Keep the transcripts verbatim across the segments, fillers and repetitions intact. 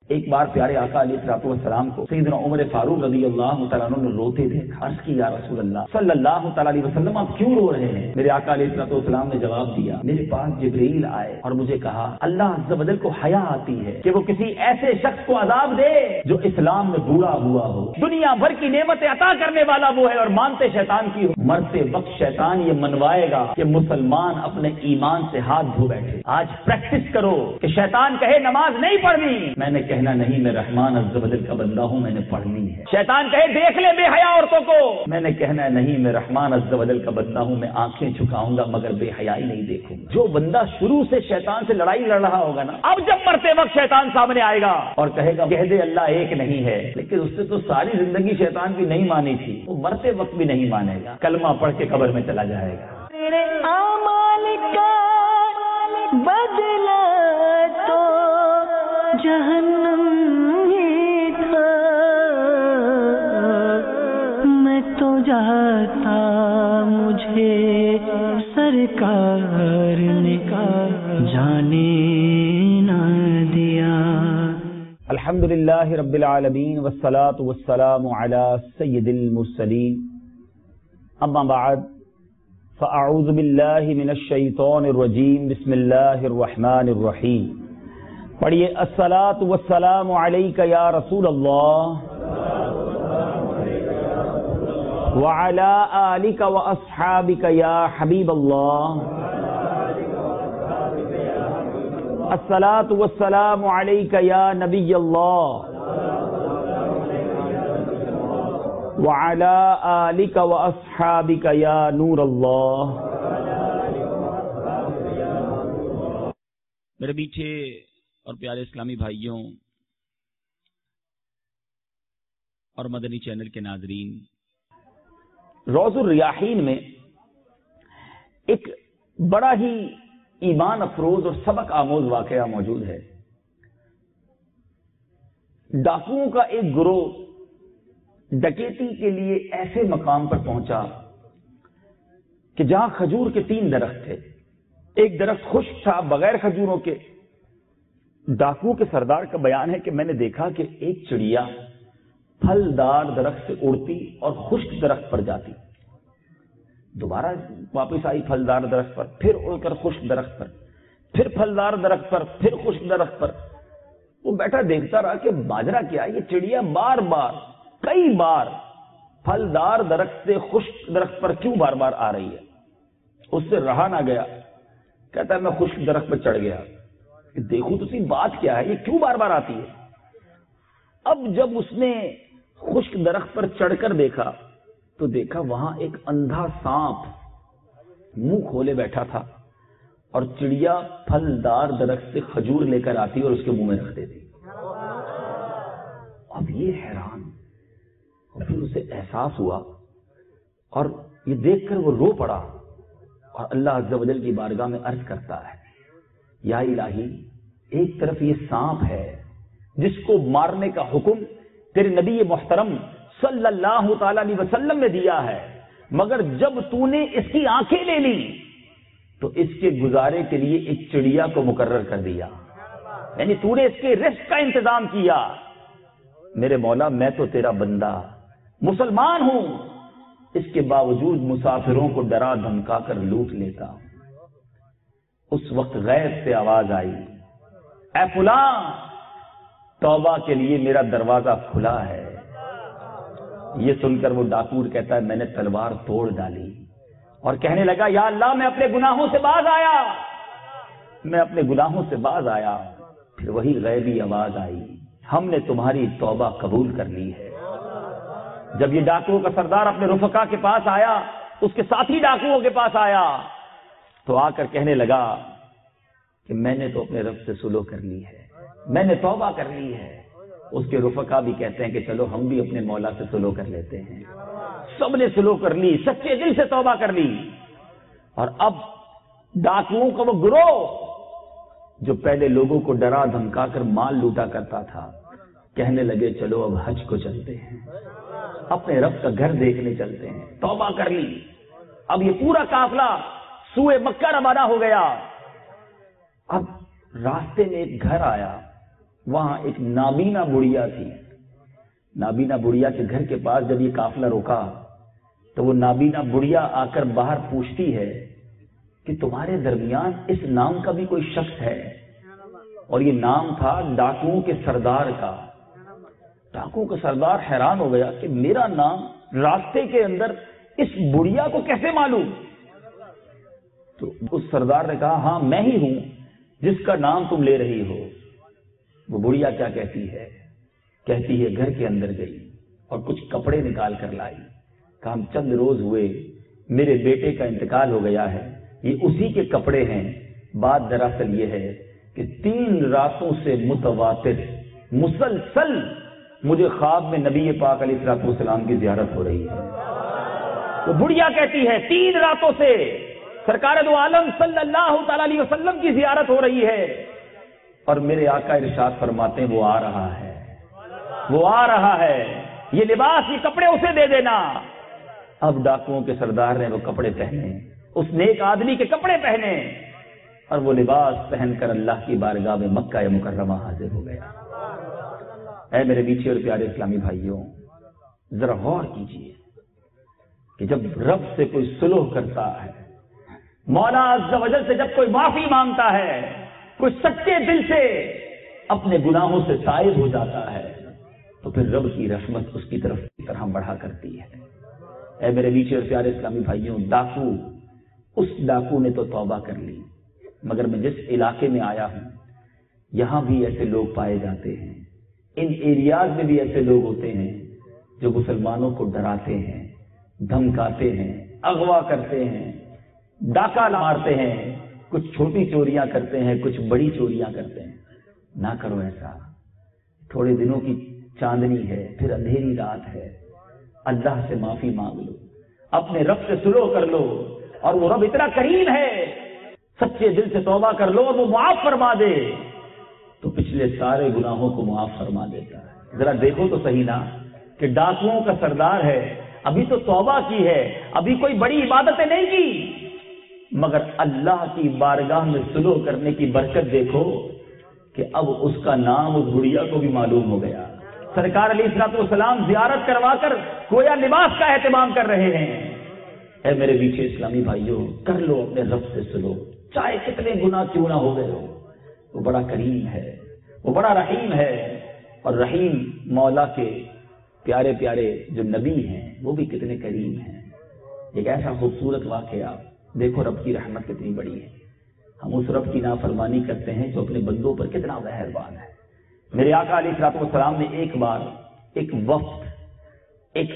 ایک بار پیارے آقا علیہ الصلوۃ والسلام کو سیدنا عمر فاروق رضی اللہ تعالیٰ عنہ نے روتے دیکھا، عرض کی یا رسول اللہ صلی اللہ تعالیٰ علیہ وسلم آپ کیوں رو رہے ہیں؟ میرے آقا علیہ الصلوۃ والسلام نے جواب دیا، میرے پاس جبرائیل آئے اور مجھے کہا اللہ عز و جل کو حیا آتی ہے کہ وہ کسی ایسے شخص کو عذاب دے جو اسلام میں بوڑھا ہوا ہو، دنیا بھر کی نعمتیں عطا کرنے والا وہ ہے اور مانتے شیطان کی ہو، مرتے وقت شیطان یہ منوائے گا کہ مسلمان اپنے ایمان سے ہاتھ دھو بیٹھے۔ آج پریکٹس کرو کہ شیطان کہے نماز نہیں پڑھنی، میں نے کہنا نہیں میں رحمان عز و جل کا بندہ ہوں، میں نے پڑھنی ہے۔ شیطان کہے دیکھ لے بے حیا عورتوں کو، میں نے کہنا نہیں میں رحمان عز و جل کا بندہ ہوں، میں آنکھیں جھکاؤں گا مگر بے حیائی نہیں دیکھوں گا۔ جو بندہ شروع سے شیطان سے لڑائی لڑ رہا ہوگا نا، اب جب مرتے وقت شیطان سامنے آئے گا اور کہے گا کہہ دے اللہ ایک نہیں ہے، لیکن اس نے تو ساری زندگی شیطان کی نہیں مانی تھی، وہ مرتے وقت بھی نہیں مانے گا، کلمہ پڑھ کے قبر میں چلا جائے گا۔ تیرے اعمال کا بدلہ تو جہنم ہی تھا، میں تو جاتا مجھے سرکار نے جانے نہ دیا۔ الحمدللہ رب العالمین والصلاة والسلام علی سید المرسلین، اما بعد فاعوذ باللہ من الشیطان الرجیم، بسم اللہ الرحمن الرحیم۔ پڑھیے الصلاۃ والسلام علیک یا رسول اللہ وعلی آلک واصحابک یا حبیب اللہ، الصلاۃ والسلام علیک یا نبی اللہ وعلی آلک واصحابک یا نور اللہ۔ میرے میٹھے اور پیارے اسلامی بھائیوں اور مدنی چینل کے ناظرین، روض الریاحین میں ایک بڑا ہی ایمان افروز اور سبق آموز واقعہ موجود ہے۔ ڈاکوؤں کا ایک گروہ ڈکیتی کے لیے ایسے مقام پر پہنچا کہ جہاں کھجور کے تین درخت تھے، ایک درخت خشک تھا بغیر کھجوروں کے۔ ڈاکو کے سردار کا بیان ہے کہ میں نے دیکھا کہ ایک چڑیا پھلدار درخت سے اڑتی اور خشک درخت پر جاتی، دوبارہ واپس آئی پھلدار درخت پر، پھر اڑ کر خشک درخت پر، پھر پھلدار درخت پر، پھر خشک درخت پر۔ وہ بیٹھا دیکھتا رہا کہ ماجرا کیا، یہ چڑیا بار بار کئی بار پھلدار درخت سے خشک درخت پر کیوں بار بار آ رہی ہے؟ اس سے رہا نہ گیا، کہتا ہے میں خشک درخت پر چڑھ گیا کہ دیکھو تو سی بات کیا ہے، یہ کیوں بار بار آتی ہے؟ اب جب اس نے خشک درخت پر چڑھ کر دیکھا تو دیکھا وہاں ایک اندھا سانپ منہ کھولے بیٹھا تھا اور چڑیا پھلدار درخت سے کھجور لے کر آتی اور اس کے منہ میں رکھ دیتی۔ اب یہ حیران، اور پھر اسے احساس ہوا اور یہ دیکھ کر وہ رو پڑا اور اللہ عز و جل کی بارگاہ میں عرض کرتا ہے یا الہی، ایک طرف یہ سانپ ہے جس کو مارنے کا حکم تیرے نبی محترم صلی اللہ تعالی علیہ وسلم نے دیا ہے، مگر جب تو نے اس کی آنکھیں لے لی تو اس کے گزارے کے لیے ایک چڑیا کو مقرر کر دیا، یعنی تو نے اس کے رزق کا انتظام کیا۔ میرے مولا میں تو تیرا بندہ مسلمان ہوں، اس کے باوجود مسافروں کو ڈرا دھمکا کر لوٹ لیتا ہوں۔ اس وقت غیب سے آواز آئی، اے فلاں توبہ کے لیے میرا دروازہ کھلا ہے۔ یہ سن کر وہ ڈاکور کہتا ہے میں نے تلوار توڑ ڈالی اور کہنے لگا یا اللہ میں اپنے گناہوں سے باز آیا، میں اپنے گناہوں سے باز آیا۔ پھر وہی غیبی آواز آئی، ہم نے تمہاری توبہ قبول کر لی ہے۔ جب یہ ڈاکوؤں کا سردار اپنے رفقا کے پاس آیا، اس کے ساتھی ڈاکوؤں کے پاس آیا تو آ کر کہنے لگا کہ میں نے تو اپنے رب سے صلح کر لی ہے، میں نے توبہ کر لی ہے۔ اس کے رفقا بھی کہتے ہیں کہ چلو ہم بھی اپنے مولا سے صلح کر لیتے ہیں۔ سب نے صلح کر لی، سچے دل سے توبہ کر لی، اور اب ڈاکوؤں کا وہ گروہ جو پہلے لوگوں کو ڈرا دھمکا کر مال لوٹا کرتا تھا، کہنے لگے چلو اب حج کو چلتے ہیں، اپنے رب کا گھر دیکھنے چلتے ہیں، توبہ کر لی۔ اب یہ پورا قافلہ سوئے مکہ روانہ ہو گیا۔ اب راستے میں ایک گھر آیا، وہاں ایک نابینا بڑھیا تھی. نابینا بڑھیا کے گھر کے پاس جب یہ قافلہ روکا تو وہ نابینا بڑھیا آ کر باہر پوچھتی ہے کہ تمہارے درمیان اس نام کا بھی کوئی شخص ہے؟ اور یہ نام تھا ڈاکوؤں کے سردار کا. ڈاکوؤں کا سردار حیران ہو گیا کہ میرا نام راستے کے اندر اس بڑھیا کو کیسے معلوم؟ تو اس سردار نے کہا ہاں میں ہی ہوں جس کا نام تم لے رہی ہو. وہ بڑھیا کیا کہتی ہے؟ کہتی ہے گھر کے اندر گئی اور کچھ کپڑے نکال کر لائی. کہا چند روز ہوئے میرے بیٹے کا انتقال ہو گیا ہے، یہ اسی کے کپڑے ہیں. بات دراصل یہ ہے کہ تین راتوں سے متواتر مسلسل مجھے خواب میں نبی پاک علیہ الصلوۃ والسلام کی زیارت ہو رہی ہے. تو بڑھیا کہتی ہے تین راتوں سے سرکار دو عالم صلی اللہ تعالی علیہ وسلم کی زیارت ہو رہی ہے، اور میرے آقا ارشاد فرماتے ہیں وہ آ رہا ہے، وہ آ رہا ہے، یہ لباس یہ کپڑے اسے دے دینا. اب ڈاکوؤں کے سردار نے وہ کپڑے پہنے، اس نیک آدمی کے کپڑے پہنے، اور وہ لباس پہن کر اللہ کی بارگاہ میں مکہ مکرمہ حاضر ہو گیا. اے میرے میٹھے اور پیارے اسلامی بھائیوں، ذرا غور کیجیے کہ جب رب سے کوئی صلح کرتا ہے، مولا عز و جل سے جب کوئی معافی مانگتا ہے، کوئی سچے دل سے اپنے گناہوں سے تائب ہو جاتا ہے، تو پھر رب کی رحمت اس کی طرف کی طرح بڑھا کرتی ہے. اے میرے میٹھے اور پیارے اسلامی بھائیوں، ڈاکو اس ڈاکو نے تو توبہ کر لی، مگر میں جس علاقے میں آیا ہوں یہاں بھی ایسے لوگ پائے جاتے ہیں، ان ایریاز میں بھی ایسے لوگ ہوتے ہیں جو مسلمانوں کو ڈراتے ہیں، دھمکاتے ہیں، اغوا کرتے ہیں، ڈاکہ مارتے ہیں، کچھ چھوٹی چوریاں کرتے ہیں، کچھ بڑی چوریاں کرتے ہیں. نہ کرو ایسا. تھوڑے دنوں کی چاندنی ہے، پھر اندھیری رات ہے. اللہ سے معافی مانگ لو، اپنے رب سے صلح کر لو، اور وہ رب اتنا کریم ہے، سچے دل سے توبہ کر لو اور وہ معاف فرما دے تو پچھلے سارے گناہوں کو معاف فرما دیتا ہے. ذرا دیکھو تو صحیح نا کہ ڈاکوؤں کا سردار ہے، ابھی تو توبہ کی ہے، ابھی کوئی بڑی عبادتیں نہیں کی، مگر اللہ کی بارگاہ میں صلح کرنے کی برکت دیکھو کہ اب اس کا نام اس بڑھیا کو بھی معلوم ہو گیا. سرکار علیہ الصلوۃ والسلام زیارت کروا کر گویا لباس کا اہتمام کر رہے ہیں. اے میرے میٹھے اسلامی بھائیوں، کر لو اپنے رب سے صلح، چاہے کتنے گناہ کیوں نہ ہو گئے ہو. وہ بڑا کریم ہے، وہ بڑا رحیم ہے، اور رحیم مولا کے پیارے پیارے جو نبی ہیں وہ بھی کتنے کریم ہیں. ایک ایسا خوبصورت واقعہ، دیکھو رب کی رحمت کتنی بڑی ہے. ہم اس رب کی نافرمانی کرتے ہیں جو اپنے بندوں پر کتنا مہربان ہے. میرے آقا علیہ الصلوۃ والسلام نے ایک بار ایک وفد، ایک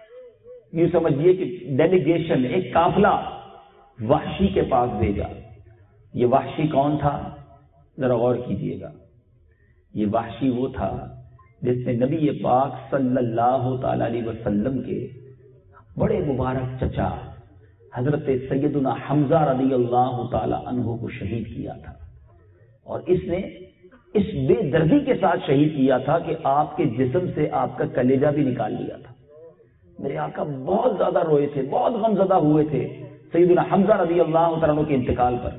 یوں سمجھیے کہ ڈیلیگیشن، ایک قافلہ وحشی کے پاس بھیجا. یہ وحشی کون تھا؟ ذرا غور کیجیے گا. یہ وحشی وہ تھا جس نے نبی پاک صلی اللہ تعالی علیہ وسلم کے بڑے مبارک چچا حضرت سیدنا حمزہ رضی اللہ تعالی عنہ کو شہید کیا تھا، اور اس نے اس بے دردی کے ساتھ شہید کیا تھا کہ آپ کے جسم سے آپ کا کلیجہ بھی نکال لیا تھا. میرے آقا بہت زیادہ روئے تھے، بہت غمزدہ ہوئے تھے سیدنا حمزہ رضی اللہ تعالی عنہ کے انتقال پر.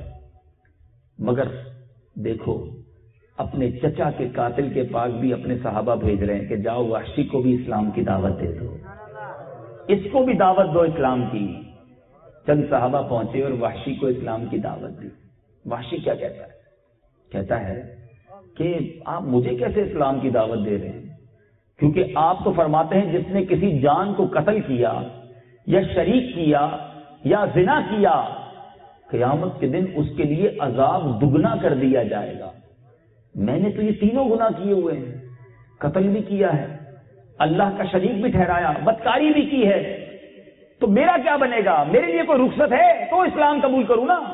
مگر دیکھو اپنے چچا کے قاتل کے پاس بھی اپنے صحابہ بھیج رہے ہیں کہ جاؤ وحشی کو بھی اسلام کی دعوت دے دو، اس کو بھی دعوت دو اسلام کی. چند صحابہ پہنچے اور وحشی کو اسلام کی دعوت دی. وحشی کیا کہتا ہے؟ کہتا ہے کہ آپ مجھے کیسے اسلام کی دعوت دے رہے ہیں، کیونکہ آپ تو فرماتے ہیں جس نے کسی جان کو قتل کیا یا شریک کیا یا زنا کیا، قیامت کے دن اس کے لیے عذاب دگنا کر دیا جائے گا. میں نے تو یہ تینوں گناہ کیے ہوئے ہیں، قتل بھی کیا ہے، اللہ کا شریک بھی ٹھہرایا، بدکاری بھی کی ہے، تو میرا کیا بنے گا؟ میرے لیے کوئی رخصت ہے تو اسلام قبول کروں نا.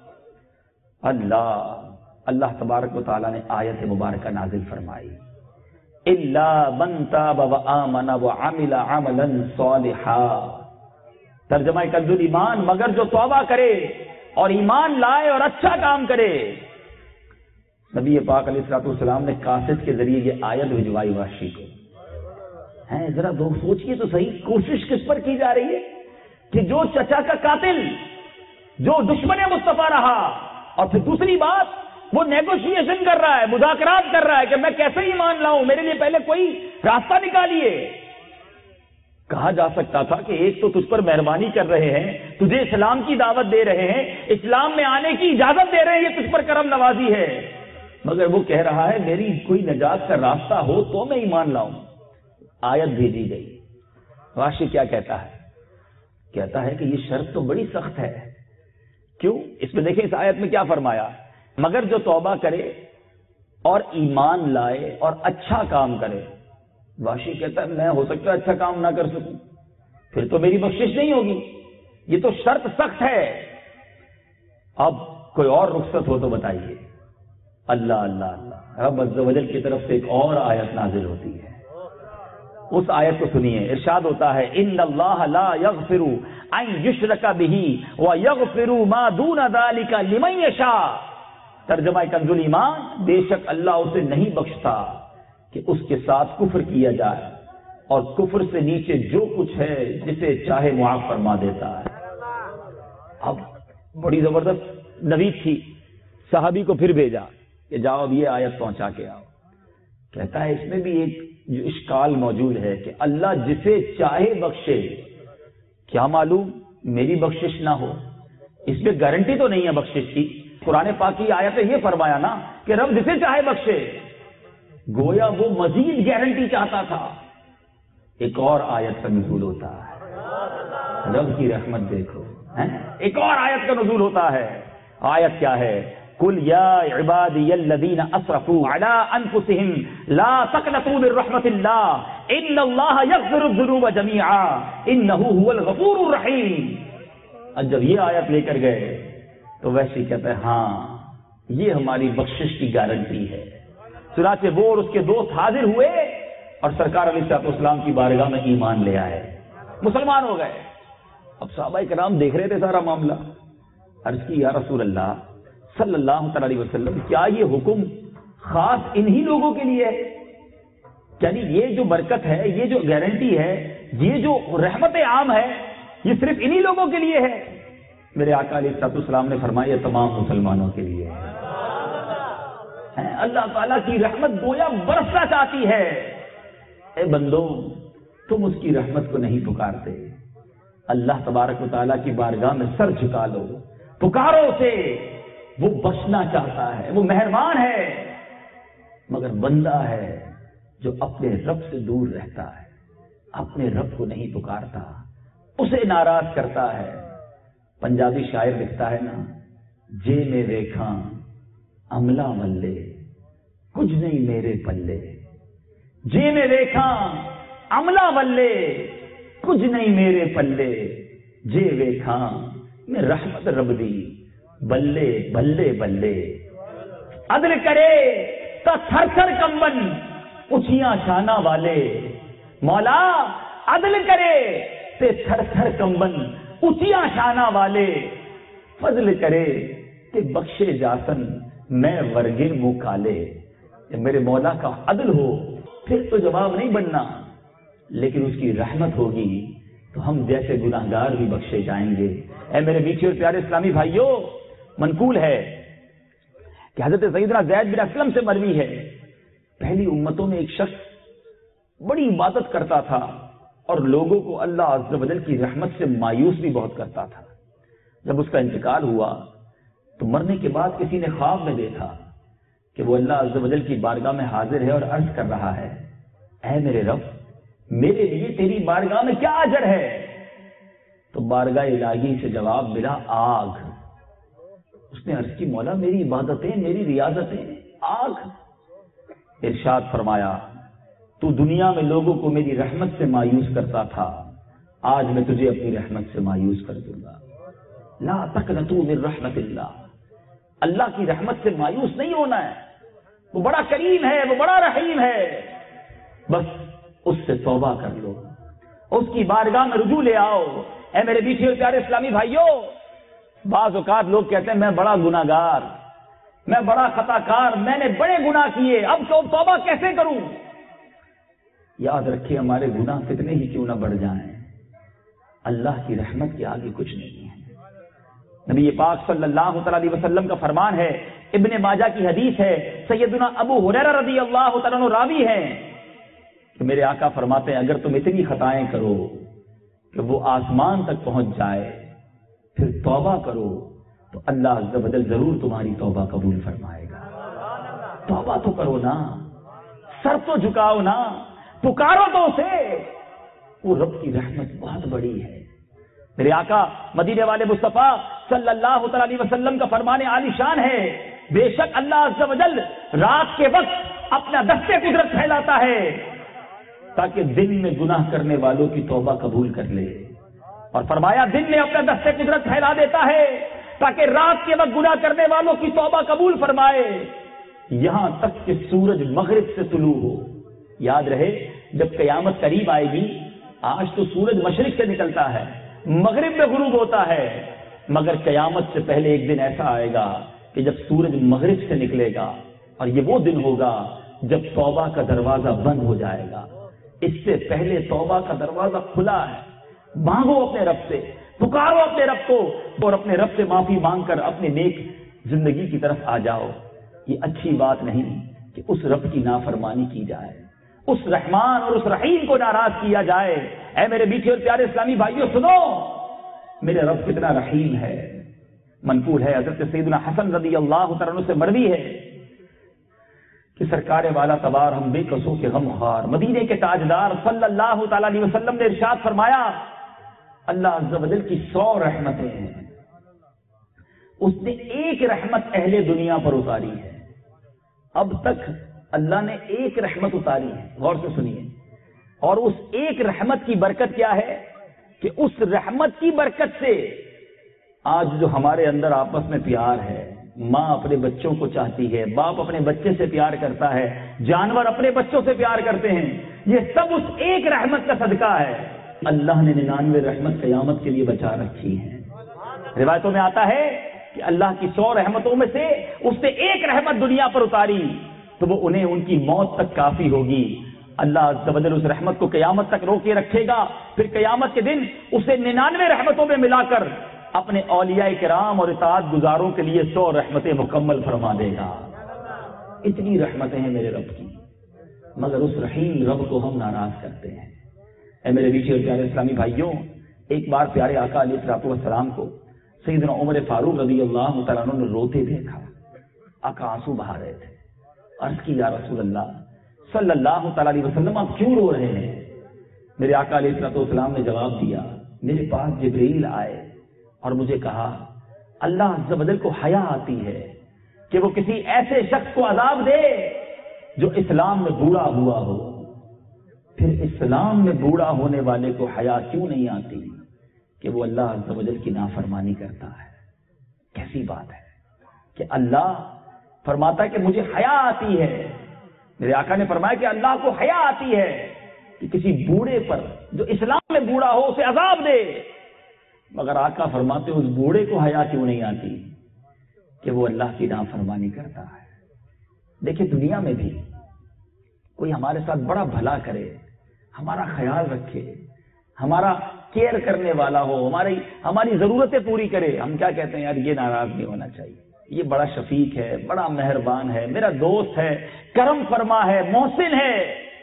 اللہ اللہ تبارک و تعالیٰ نے آیت مبارکہ نازل فرمائی، الا من تاب وآمن وعمل عملا صالحا. ترجمہ کنز ایمان، مگر جو توبہ کرے اور ایمان لائے اور اچھا کام کرے. نبی پاک علیہ الصلوۃ والسلام نے قاصد کے ذریعے یہ آیت بھجوائی وحشی کو. ہیں ذرا دو سوچئے تو صحیح، کوشش کس پر کی جا رہی ہے کہ جو چچا کا قاتل، جو دشمن مصطفیٰ رہا، اور پھر دوسری بات وہ نیگوشیشن کر رہا ہے، مذاکرات کر رہا ہے کہ میں کیسے ایمان لاؤں، میرے لیے پہلے کوئی راستہ نکالیے۔ کہا جا سکتا تھا کہ ایک تو تجھ پر مہربانی کر رہے ہیں، تجھے اسلام کی دعوت دے رہے ہیں، اسلام میں آنے کی اجازت دے رہے ہیں، یہ تجھ پر کرم نوازی ہے، مگر وہ کہہ رہا ہے میری کوئی نجات کا راستہ ہو تو میں ایمان لاؤں۔ آیت بھیجی گئی۔ راشی کیا کہتا ہے؟ کہتا ہے کہ یہ شرط تو بڑی سخت ہے۔ کیوں؟ اس میں دیکھیں اس آیت میں کیا فرمایا، مگر جو توبہ کرے اور ایمان لائے اور اچھا کام کرے۔ واشی کہتا ہے میں ہو سکتا ہے اچھا کام نہ کر سکوں، پھر تو میری بخشش نہیں ہوگی، یہ تو شرط سخت ہے۔ اب کوئی اور رخصت ہو تو بتائیے۔ اللہ اللہ اللہ، رب عز و جل کی طرف سے ایک اور آیت نازل ہوتی ہے، اس آیت کو سنیے۔ ارشاد ہوتا ہے ان اللہ لا یغفر ان یشرک بہ ویغفر ما دون ذلک لمن یشاء۔ ترجمہ کنز الایمان، بے شک اللہ اسے نہیں بخشتا کہ اس کے ساتھ کفر کیا جائے، اور کفر سے نیچے جو کچھ ہے جسے چاہے معاف فرما دیتا ہے۔ اب بڑی زبردست نوید تھی، صحابی کو پھر بھیجا کہ جاؤ اب یہ آیت پہنچا کے آؤ۔ کہتا ہے اس میں بھی ایک جو اشکال موجود ہے کہ اللہ جسے چاہے بخشے، کیا معلوم میری بخشش نہ ہو، اس میں گارنٹی تو نہیں ہے بخشش کی۔ قرآن پاک کی آیت نے یہ فرمایا نا کہ رب جسے چاہے بخشے، گویا وہ مزید گارنٹی چاہتا تھا۔ ایک اور آیت کا نزول ہوتا ہے، رب کی رحمت دیکھو، ایک اور آیت کا نزول ہوتا ہے۔ آیت کیا ہے؟ قل یا عبادی الذین اسرفوا علی انفسہم لا تقنطوا من رحمت اللہ ان اللہ یغفر الذنوب جمیعا انہ هو الغفور الرحیم۔ اور جب یہ آیت لے کر گئے تو ویسے کہتا ہے ہاں یہ ہماری بخشش کی گارنٹی ہے۔ چنانچہ وہ اور اس کے دوست حاضر ہوئے اور سرکار علیہ الصلوۃ والسلام کی بارگاہ میں ایمان لے آئے، مسلمان ہو گئے۔ اب صحابہ کرام دیکھ رہے تھے سارا معاملہ، عرض کی یا رسول اللہ صلی اللہ تعالی علیہ وسلم کیا یہ حکم خاص انہی لوگوں کے لیے ہے؟ یعنی یہ جو برکت ہے، یہ جو گارنٹی ہے، یہ جو رحمت عام ہے، یہ صرف انہی لوگوں کے لیے ہے؟ میرے آقا علیہ الصلوۃ والسلام نے فرمایا یہ تمام مسلمانوں کے لیے ہے۔ اللہ تعالیٰ کی رحمت گویا برسنا چاہتی ہے۔ اے بندو تم اس کی رحمت کو نہیں پکارتے، اللہ تبارک و تعالیٰ کی بارگاہ میں سر جھکا لو، پکارو اسے، وہ بخشنا چاہتا ہے، وہ مہربان ہے، مگر بندہ ہے جو اپنے رب سے دور رہتا ہے، اپنے رب کو نہیں پکارتا، اسے ناراض کرتا ہے۔ پنجابی شاعر لکھتا ہے نا، جے میں ویکھاں عملہ ملے کچھ نہیں میرے پلے، جے میں ویکھاں عملہ ملے کچھ نہیں میرے پلے، جے ویکھاں میں رحمت رب دی بلے بلے بلے، عدل کرے تو تھر تھر کمبن اونچیاں شانہ والے، مولا عدل کرے تے تھر تھر کمبن اونچیاں شانہ والے، فضل کرے کہ بخشے جاسن میں ورگے منہ کالے۔ میرے مولا کا عدل ہو پھر تو جواب نہیں بننا، لیکن اس کی رحمت ہوگی تو ہم جیسے گناہگار بھی بخشے جائیں گے۔ اے میرے میٹھے اور پیارے اسلامی بھائیوں، منقول ہے کہ حضرت سیدنا زید بن اسلم سے مروی ہے، پہلی امتوں میں ایک شخص بڑی عبادت کرتا تھا اور لوگوں کو اللہ عز و جل کی رحمت سے مایوس بھی بہت کرتا تھا۔ جب اس کا انتقال ہوا تو مرنے کے بعد کسی نے خواب میں دیکھا کہ وہ اللہ عز و جل کی بارگاہ میں حاضر ہے اور عرض کر رہا ہے، اے میرے رب میرے لیے تیری بارگاہ میں کیا اجر ہے؟ تو بارگاہ الہی سے جواب ملا، آگ۔ اس نے عرض کی، مولا میری عبادتیں، میری ریاضتیں آگ۔ ارشاد فرمایا، تو دنیا میں لوگوں کو میری رحمت سے مایوس کرتا تھا، آج میں تجھے اپنی رحمت سے مایوس کر دوں گا۔ لا تقنطوا من رحمت اللہ، اللہ کی رحمت سے مایوس نہیں ہونا ہے، وہ بڑا کریم ہے، وہ بڑا رحیم ہے، بس اس سے توبہ کر لو، اس کی بارگاہ میں رجوع لے آؤ۔ اے میرے میٹھے اور پیارے اسلامی بھائیوں، بعض اوقات لوگ کہتے ہیں میں بڑا گناہگار، میں بڑا خطا کار، میں نے بڑے گناہ کیے، اب تو توبہ کیسے کروں؟ یاد رکھیے ہمارے گناہ کتنے ہی کیوں نہ بڑھ جائیں، اللہ کی رحمت کے آگے کچھ نہیں ہے۔ نبی پاک صلی اللہ تعالی علیہ وسلم کا فرمان ہے، ابن ماجہ کی حدیث ہے، سیدنا ابو ہریرہ رضی اللہ تعالیٰ عنہ راوی ہیں کہ میرے آقا فرماتے ہیں اگر تم اتنی خطائیں کرو کہ وہ آسمان تک پہنچ جائے پھر توبہ کرو تو اللہ عز و جل ضرور تمہاری توبہ قبول فرمائے گا۔ توبہ تو کرو نا، سر تو جھکاؤ نا، پکارو تو اسے، وہ رب کی رحمت بہت بڑی ہے۔ میرے آقا مدینے والے مصطفیٰ صلی اللہ تعالی علیہ وسلم کا فرمان عالی شان ہے، بے شک اللہ عز و جل رات کے وقت اپنا دستے قدرت پھیلاتا ہے تاکہ دن میں گناہ کرنے والوں کی توبہ قبول کر لے، اور فرمایا دن میں اپنا دستے قدرت پھیلا دیتا ہے تاکہ رات کے وقت گناہ کرنے والوں کی توبہ قبول فرمائے، یہاں تک کہ سورج مغرب سے طلوع ہو۔ یاد رہے جب قیامت قریب آئے گی، آج تو سورج مشرق سے نکلتا ہے، مغرب میں غروب ہوتا ہے، مگر قیامت سے پہلے ایک دن ایسا آئے گا کہ جب سورج مغرب سے نکلے گا، اور یہ وہ دن ہوگا جب توبہ کا دروازہ بند ہو جائے گا۔ اس سے پہلے توبہ کا دروازہ کھلا ہے، مانگو اپنے رب سے، پکارو اپنے رب کو، اور اپنے رب سے معافی مانگ کر اپنے نیک زندگی کی طرف آ جاؤ۔ یہ اچھی بات نہیں کہ اس رب کی نافرمانی کی جائے، اس رحمان اور اس رحیم کو ناراض کیا جائے۔ اے میرے میٹھے اور پیارے اسلامی بھائیوں سنو، میرے رب کتنا رحیم ہے۔ منقول ہے حضرت سیدنا حسن رضی اللہ تعالیٰ عنہ سے مروی ہے کہ سرکار والا تبار ہم بے قصوں کے غم خوار مدینے کے تاجدار صلی اللہ تعالی علیہ وسلم نے ارشاد فرمایا، اللہ عز و جل کی سو رحمتیں ہیں، اس نے ایک رحمت اہل دنیا پر اتاری ہے۔ اب تک اللہ نے ایک رحمت اتاری ہے، غور سے سنیے، اور اس ایک رحمت کی برکت کیا ہے کہ اس رحمت کی برکت سے آج جو ہمارے اندر آپس میں پیار ہے، ماں اپنے بچوں کو چاہتی ہے، باپ اپنے بچے سے پیار کرتا ہے، جانور اپنے بچوں سے پیار کرتے ہیں، یہ سب اس ایک رحمت کا صدقہ ہے۔ اللہ نے ننانوے رحمت قیامت کے لیے بچا رکھی ہیں۔ روایتوں میں آتا ہے کہ اللہ کی سو رحمتوں میں سے اس نے ایک رحمت دنیا پر اتاری تو وہ انہیں ان کی موت تک کافی ہوگی۔ اللہ عز و جل اس رحمت کو قیامت تک روکے رکھے گا، پھر قیامت کے دن اسے ننانوے رحمتوں میں ملا کر اپنے اولیاء کرام اور اطاعت گزاروں کے لیے سو رحمتیں مکمل فرما دے گا۔ اتنی رحمتیں ہیں میرے رب کی، مگر اس رحیم رب کو ہم ناراض کرتے ہیں۔ اے میرے بیچے اور پیارے اسلامی بھائیوں، ایک بار پیارے آقا علیہ الصلوۃ والسلام کو سیدنا عمر فاروق رضی اللہ تعالیٰ عنہ نے روتے دیکھا۔ آقا آنسو بہا رہے تھے، عرض کی یا رسول اللہ صلی اللہ تعالیٰ علیہ وسلم آپ کیوں رو رہے ہیں؟ میرے آقا علیہ الصلوۃ والسلام نے جواب دیا، میرے پاس جبریل آئے اور مجھے کہا اللہ عز و جل کو حیا آتی ہے کہ وہ کسی ایسے شخص کو عذاب دے جو اسلام میں بوڑھا ہوا ہو، پھر اسلام میں بوڑھا ہونے والے کو حیا کیوں نہیں آتی کہ وہ اللہ عز و جل کی نافرمانی کرتا ہے؟ کیسی بات ہے کہ اللہ فرماتا ہے کہ مجھے حیا آتی ہے۔ میرے آقا نے فرمایا کہ اللہ کو حیا آتی ہے کہ کسی بوڑھے پر جو اسلام میں بوڑھا ہو اسے عذاب دے، مگر آقا فرماتے اس بوڑھے کو حیا کیوں نہیں آتی کہ وہ اللہ کی نافرمانی کرتا ہے۔ دیکھیں دنیا میں بھی کوئی ہمارے ساتھ بڑا بھلا کرے، ہمارا خیال رکھے، ہمارا کیئر کرنے والا ہو، ہماری ہماری ضرورتیں پوری کرے، ہم کیا کہتے ہیں یار یہ ناراض نہیں ہونا چاہیے، یہ بڑا شفیق ہے، بڑا مہربان ہے، میرا دوست ہے، کرم فرما ہے، محسن ہے۔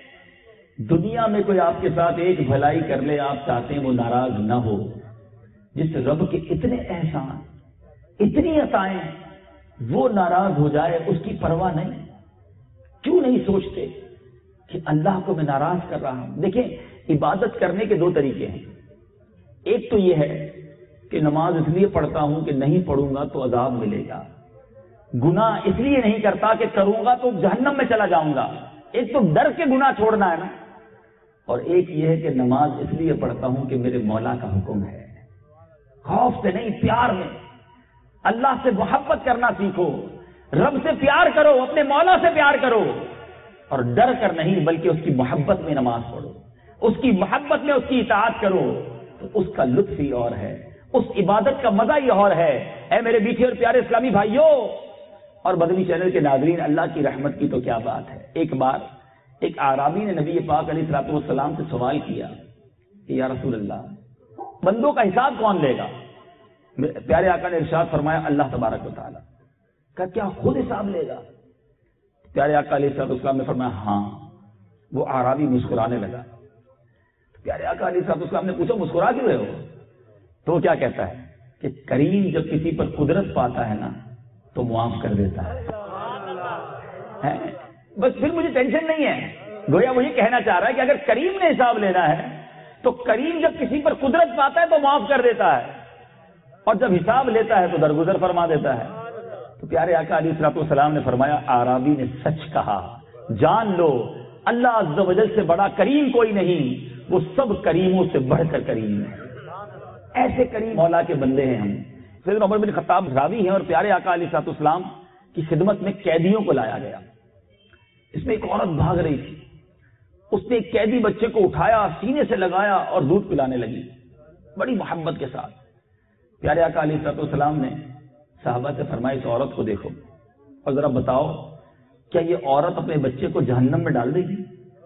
دنیا میں کوئی آپ کے ساتھ ایک بھلائی کر لے، آپ چاہتے ہیں وہ ناراض نہ ہو۔ جس رب کے اتنے احسان، اتنی عطائیں، وہ ناراض ہو جائے اس کی پرواہ نہیں؟ کیوں نہیں سوچتے کہ اللہ کو میں ناراض کر رہا ہوں؟ دیکھیں عبادت کرنے کے دو طریقے ہیں، ایک تو یہ ہے کہ نماز اس لیے پڑھتا ہوں کہ نہیں پڑھوں گا تو عذاب ملے گا، گناہ اس لیے نہیں کرتا کہ کروں گا تو جہنم میں چلا جاؤں گا، ایک تو ڈر کے گناہ چھوڑنا ہے نا، اور ایک یہ ہے کہ نماز اس لیے پڑھتا ہوں کہ میرے مولا کا حکم ہے، خوف سے نہیں پیار میں اللہ سے محبت کرنا سیکھو، رب سے پیار کرو، اپنے مولا سے پیار کرو، اور ڈر کر نہیں بلکہ اس کی محبت میں نماز پڑھو، اس کی محبت میں اس کی اطاعت کرو، تو اس کا لطف ہی اور ہے، اس عبادت کا مزہ ہی اور ہے۔ اے میرے میٹھے اور پیارے اسلامی بھائیوں اور مدنی چینل کے ناظرین، اللہ کی رحمت کی تو کیا بات ہے۔ ایک بار ایک اعرابی نے نبی پاک علیہ الصلوۃ والسلام سے سوال کیا کہ یا رسول اللہ بندوں کا حساب کون لے گا؟ پیارے آقا نے ارشاد فرمایا اللہ تبارک و تعالی۔ کہا کیا خود حساب لے گا؟ پیارے آقا علیہ السلام نے فرمایا ہاں. وہ اعرابی مسکرانے لگا. پیارے آقا علیہ السلام نے پوچھا مسکرا کیوں رہے ہو؟ تو وہ کیا کہتا ہے کہ کریم جب کسی پر قدرت پاتا ہے نا تو معاف کر دیتا ہے. بس پھر مجھے ٹینشن نہیں ہے. گویا وہ یہ کہنا چاہ رہا ہے کہ اگر کریم نے حساب لینا ہے تو کریم جب کسی پر قدرت پاتا ہے تو معاف کر دیتا ہے, اور جب حساب لیتا ہے تو درگزر فرما دیتا ہے. تو پیارے آقا علیہ السلام نے فرمایا اعرابی نے سچ کہا, جان لو اللہ عز و جل سے بڑا کریم کوئی نہیں, وہ سب کریموں سے بڑھ کر کریم ہے. ایسے کریم مولا کے بندے ہیں ہم. سیدنا عمر بن خطاب راوی ہیں اور پیارے آقا علیہ السلام کی خدمت میں قیدیوں کو لایا گیا. اس میں ایک عورت بھاگ رہی تھی. اس نے ایک قیدی بچے کو اٹھایا, سینے سے لگایا اور دودھ پلانے لگی بڑی محبت کے ساتھ. پیارے آقا علیہ السلام نے صحابہ سے فرمایا اس عورت کو دیکھو اور ذرا بتاؤ کیا یہ عورت اپنے بچے کو جہنم میں ڈال دے گی؟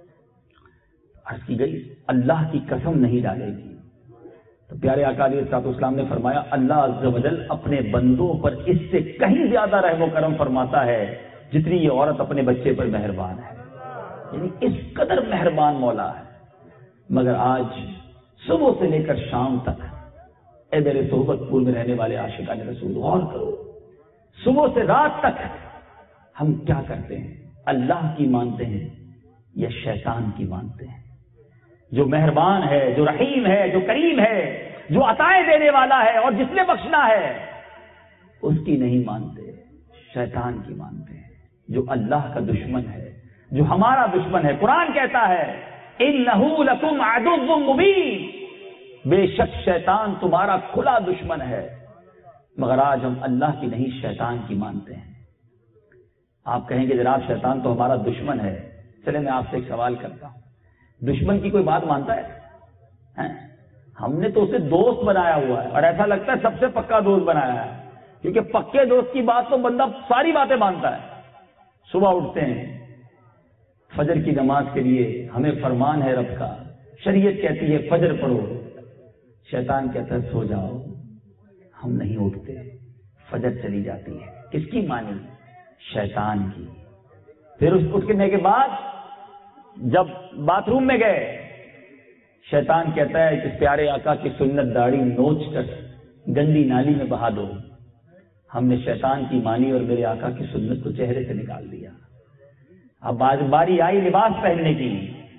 عرض کی گئی اللہ کی قسم نہیں ڈالے گی. تو پیارے آقا علیہ السلام نے فرمایا اللہ عز و جل اپنے بندوں پر اس سے کہیں زیادہ رحم و کرم فرماتا ہے جتنی یہ عورت اپنے بچے پر مہربان ہے. یعنی اس قدر مہربان مولا ہے. مگر آج صبح سے لے کر شام تک اے میرے صحبت پور میں رہنے والے عاشقان رسول غور کرو, صبح سے رات تک ہم کیا کرتے ہیں؟ اللہ کی مانتے ہیں یا شیطان کی مانتے ہیں؟ جو مہربان ہے, جو رحیم ہے, جو کریم ہے, جو عطائیں دینے والا ہے اور جس نے بخشنا ہے اس کی نہیں مانتے, شیطان کی مانتے ہیں جو اللہ کا دشمن ہے, جو ہمارا دشمن ہے. قرآن کہتا ہے اِنَّهُ لَكُمْ عَدُوٌّ مُبِينٌ, بے شک شیطان تمہارا کھلا دشمن ہے. مگر آج ہم اللہ کی نہیں شیطان کی مانتے ہیں. آپ کہیں گے جناب شیطان تو ہمارا دشمن ہے. چلے میں آپ سے ایک سوال کرتا ہوں, دشمن کی کوئی بات مانتا ہے؟ ہم نے تو اسے دوست بنایا ہوا ہے اور ایسا لگتا ہے سب سے پکا دوست بنایا ہے, کیونکہ پکے دوست کی بات تو بندہ ساری باتیں مانتا ہے. صبح اٹھتے ہیں فجر کی نماز کے لیے, ہمیں فرمان ہے رب کا, شریعت کہتی ہے فجر پڑھو, شیطان کہتا ہے سو جاؤ, ہم نہیں اٹھتے, فجر چلی جاتی ہے. کس کی مانی؟ شیطان کی. پھر اس اٹھنے کے بعد جب باتھ روم میں گئے, شیطان کہتا ہے کہ پیارے آقا کی سنت داڑھی نوچ کر گندی نالی میں بہا دو. ہم نے شیطان کی مانی اور میرے آقا کی سنت کو چہرے سے نکال دیا. اب باری آئی لباس پہننے کی.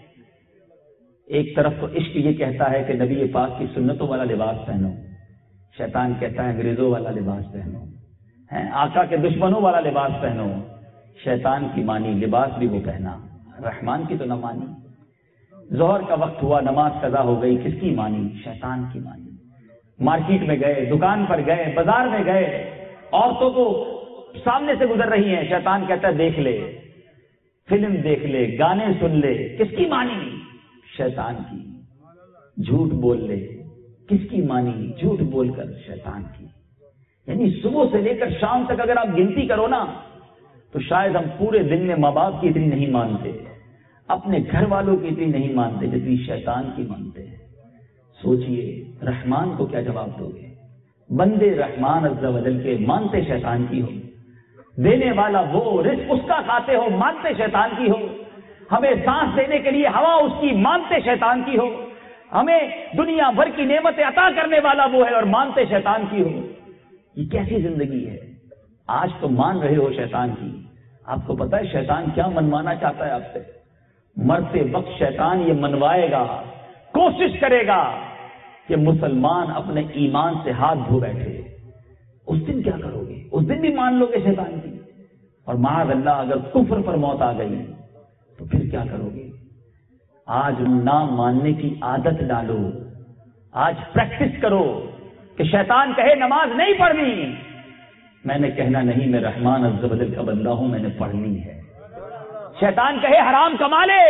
ایک طرف تو عشق یہ کہتا ہے کہ نبی پاک کی سنتوں والا لباس پہنو, شیطان کہتا ہے انگریزوں والا لباس پہنو, ہیں آقا کے دشمنوں والا لباس پہنو. شیطان کی مانی, لباس بھی وہ پہنا, رحمان کی تو نہ مانی. ظہر کا وقت ہوا, نماز قضا ہو گئی, کس کی مانی؟ شیطان کی مانی. مارکیٹ میں گئے, دکان پر گئے, بازار میں گئے, عورتوں کو سامنے سے گزر رہی ہیں, شیطان کہتا ہے دیکھ لے, فلم دیکھ لے, گانے سن لے, کس کی مانی؟ شیطان کی. جھوٹ بول لے, کس کی مانی؟ جھوٹ بول کر شیطان کی. یعنی صبح سے لے کر شام تک اگر آپ گنتی کرو نا تو شاید ہم پورے دن میں ماں باپ کی اتنی نہیں مانتے, اپنے گھر والوں کی اتنی نہیں مانتے جتنی شیطان کی مانتے ہیں. سوچئے رحمان کو کیا جواب دو گے؟ بندے رحمان عز و جل کے مانتے شیطان کی ہو, دینے والا وہ, رزق اس کا کھاتے ہو مانتے شیطان کی ہو, ہمیں سانس دینے کے لیے ہوا اس کی مانتے شیطان کی ہو, ہمیں دنیا بھر کی نعمتیں عطا کرنے والا وہ ہے اور مانتے شیطان کی ہو. یہ کیسی زندگی ہے؟ آج تو مان رہے ہو شیطان کی. آپ کو پتا ہے شیطان کیا منوانا چاہتا ہے آپ سے؟ مرتے وقت شیطان یہ منوائے گا, کوشش کرے گا کہ مسلمان اپنے ایمان سے ہاتھ دھو بیٹھے. اس دن کیا کرو گے؟ اس دن بھی مان لو گے شیطان کی؟ اور معاذ اللہ اگر کفر پر موت آ گئی تو پھر کیا کرو گے؟ آج نہ ماننے کی عادت ڈالو, آج پریکٹس کرو کہ شیطان کہے نماز نہیں پڑھنی, میں نے کہنا نہیں میں رحمان عز و جل کا بندہ ہوں, میں نے پڑھنی ہے. شیطان کہے حرام کما لے,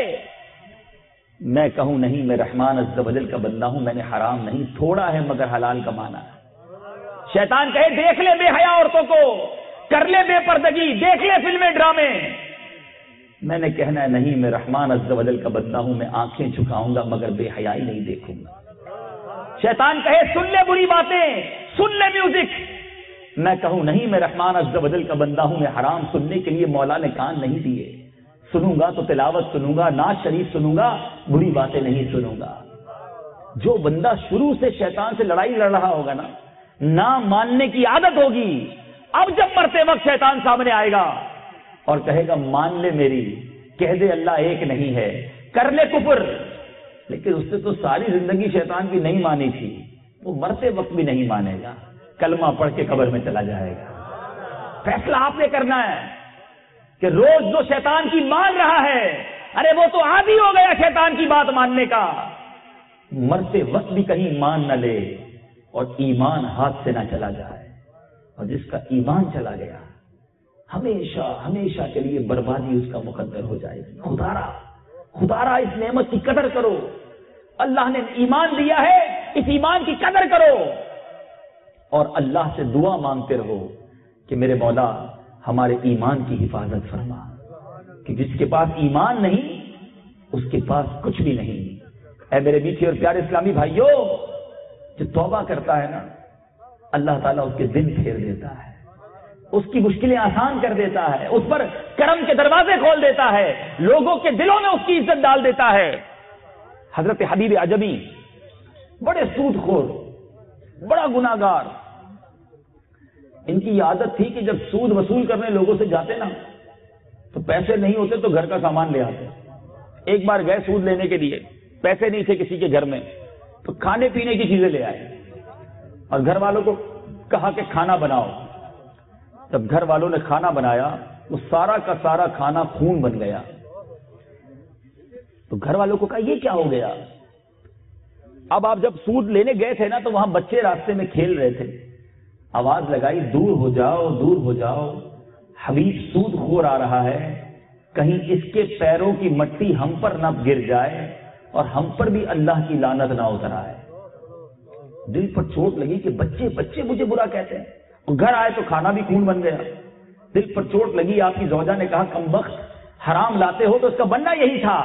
میں کہوں نہیں میں رحمان عز و جل کا بندہ ہوں, میں نے حرام نہیں, تھوڑا ہے مگر حلال کمانا ہے. شیطان کہے دیکھ لے بے حیا عورتوں کو, کر لے بے پردگی, دیکھ لے فلمیں ڈرامے, میں نے کہنا ہے نہیں میں رحمان عز و جل کا بندہ ہوں, میں آنکھیں جھکاؤں گا مگر بے حیائی نہیں دیکھوں گا. شیطان کہے سن لے بری باتیں, سن لے میوزک, میں کہوں نہیں میں رحمان عز و جل کا بندہ ہوں، میں حرام سننے کے لیے مولا نے کان نہیں دیے، سنوں گا تو تلاوت سنوں گا، نعت شریف سنوں گا، بری باتیں نہیں سنوں گا۔ جو بندہ شروع سے شیطان سے لڑائی لڑ رہا ہوگا نا، نہ ماننے کی عادت ہوگی، اب جب مرتے وقت شیطان سامنے آئے گا اور کہے گا مان لے میری، کہہ دے اللہ ایک نہیں ہے، کر لے کفر، لیکن اس نے تو ساری زندگی شیطان کی نہیں مانی تھی، وہ مرتے وقت بھی نہیں مانے گا، کلمہ پڑھ کے قبر میں چلا جائے گا۔ فیصلہ آپ نے کرنا ہے کہ روز جو شیطان کی مان رہا ہے، ارے وہ تو عادی ہو گیا شیطان کی بات ماننے کا، مرتے وقت بھی کہیں مان نہ لے اور ایمان ہاتھ سے نہ چلا جائے، اور جس کا ایمان چلا گیا ہمیشہ ہمیشہ کے لیے بربادی اس کا مقدر ہو جائے گی۔ خدارا خدارا اس نعمت کی قدر کرو، اللہ نے ایمان دیا ہے، اس ایمان کی قدر کرو، اور اللہ سے دعا مانگتے رہو کہ میرے مولا ہمارے ایمان کی حفاظت فرما، کہ جس کے پاس ایمان نہیں اس کے پاس کچھ بھی نہیں۔ اے میرے میٹھے اور پیارے اسلامی بھائیوں، جو توبہ کرتا ہے نا، اللہ تعالیٰ اس کے دن پھیر دیتا ہے، اس کی مشکلیں آسان کر دیتا ہے، اس پر کرم کے دروازے کھول دیتا ہے، لوگوں کے دلوں میں اس کی عزت ڈال دیتا ہے۔ حضرت حبیب عجمی بڑے سود خور، بڑا گناہ گار، ان کی عادت تھی کہ جب سود وصول کرنے لوگوں سے جاتے نا تو پیسے نہیں ہوتے تو گھر کا سامان لے آتے۔ ایک بار گئے سود لینے کے لیے، پیسے نہیں تھے کسی کے گھر میں، تو کھانے پینے کی چیزیں لے آئے اور گھر والوں کو کہا کہ کھانا بناؤ۔ جب گھر والوں نے کھانا بنایا وہ سارا کا سارا کھانا خون بن گیا، تو گھر والوں کو کہا یہ کیا ہو گیا؟ اب آپ جب سود لینے گئے تھے نا تو وہاں بچے راستے میں کھیل رہے تھے، آواز لگائی دور ہو جاؤ دور ہو جاؤ، حبیب سود خور آ رہا ہے، کہیں اس کے پیروں کی مٹی ہم پر نہ گر جائے اور ہم پر بھی اللہ کی لعنت نہ اتر آئے۔ دل پر چوٹ لگی کہ بچے بچے مجھے برا کہتے ہیں، اور گھر آئے تو کھانا بھی خون بن گیا۔ دل پر چوٹ لگی، آپ کی زوجہ نے کہا کمبخت حرام لاتے ہو تو اس کا بننا یہی تھا،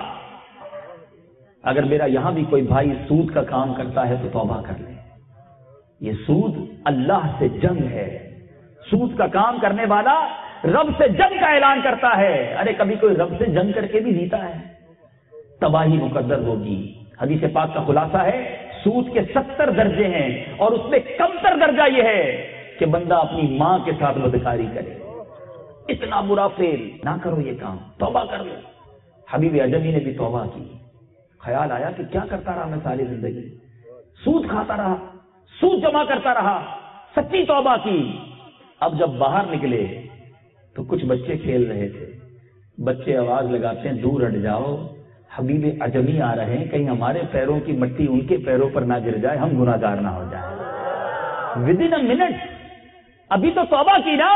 اگر میرا یہاں بھی کوئی بھائی سود کا کام کرتا ہے تو توبہ کر لے، یہ سود اللہ سے جنگ ہے، سود کا کام کرنے والا رب سے جنگ کا اعلان کرتا ہے۔ ارے کبھی کوئی رب سے جنگ کر کے بھی جیتا ہے، تباہی مقدر ہوگی۔ حدیث پاک کا خلاصہ ہے سود کے ستر درجے ہیں اور اس میں کمتر درجہ یہ ہے کہ بندہ اپنی ماں کے ساتھ بدکاری کرے۔ اتنا برا فعل نہ کرو، یہ کام توبہ کر لو۔ حبیب عجمی نے بھی توبہ کی، خیال آیا کہ کیا کرتا رہا میں ساری زندگی، سود کھاتا رہا، سود جمع کرتا رہا، سچی توبہ کی۔ اب جب باہر نکلے تو کچھ بچے کھیل رہے تھے، بچے آواز لگاتے ہیں دور ہٹ جاؤ، حبیب عجمی آ رہے ہیں، کہیں ہمارے پیروں کی مٹی ان کے پیروں پر نہ گر جائے، ہم گناہ گار نہ ہو جائیں۔ ود ان اے منٹ، ابھی تو توبہ کی نا،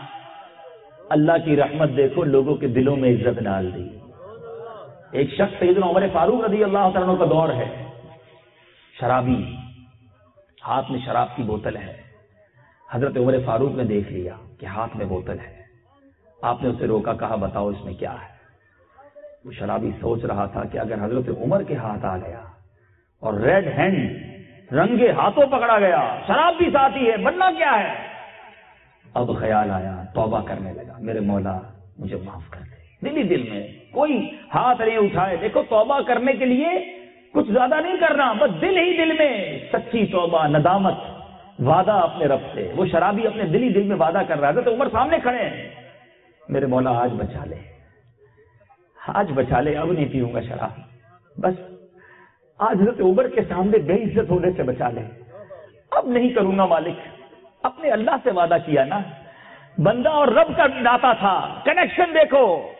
اللہ کی رحمت دیکھو لوگوں کے دلوں میں عزت ڈال دی۔ ایک شخص سیدنا عمر فاروق رضی اللہ تعالیٰ عنہ کا دور ہے، شرابی، ہاتھ میں شراب کی بوتل ہے۔ حضرت عمر فاروق نے دیکھ لیا کہ ہاتھ میں بوتل ہے، آپ نے اسے روکا، کہا بتاؤ اس میں کیا ہے۔ وہ شرابی سوچ رہا تھا کہ اگر حضرت عمر کے ہاتھ آ گیا اور ریڈ ہینڈ رنگے ہاتھوں پکڑا گیا، شراب بھی ساتھی ہے، بننا کیا ہے۔ اب خیال آیا، توبہ کرنے لگا، میرے مولا مجھے معاف کر دے۔ دل ہی دل میں کوئی ہاتھ نہیں اٹھائے۔ دیکھو توبہ کرنے کے لیے کچھ زیادہ نہیں کرنا، بس دل ہی دل میں سچی توبہ، ندامت، وعدہ اپنے رب سے۔ وہ شرابی اپنے دل ہی دل میں وعدہ کر رہا ہے، تو عمر سامنے کھڑے ہیں، میرے مولا آج بچا لے، آج بچا لے، اب نہیں پیوں گا شراب، بس آج حضرت عمر کے سامنے بے عزت ہونے سے بچا لے، اب نہیں کروں گا مالک۔ اپنے اللہ سے وعدہ کیا نا، بندہ اور رب کا ناتا تھا، کنیکشن دیکھو۔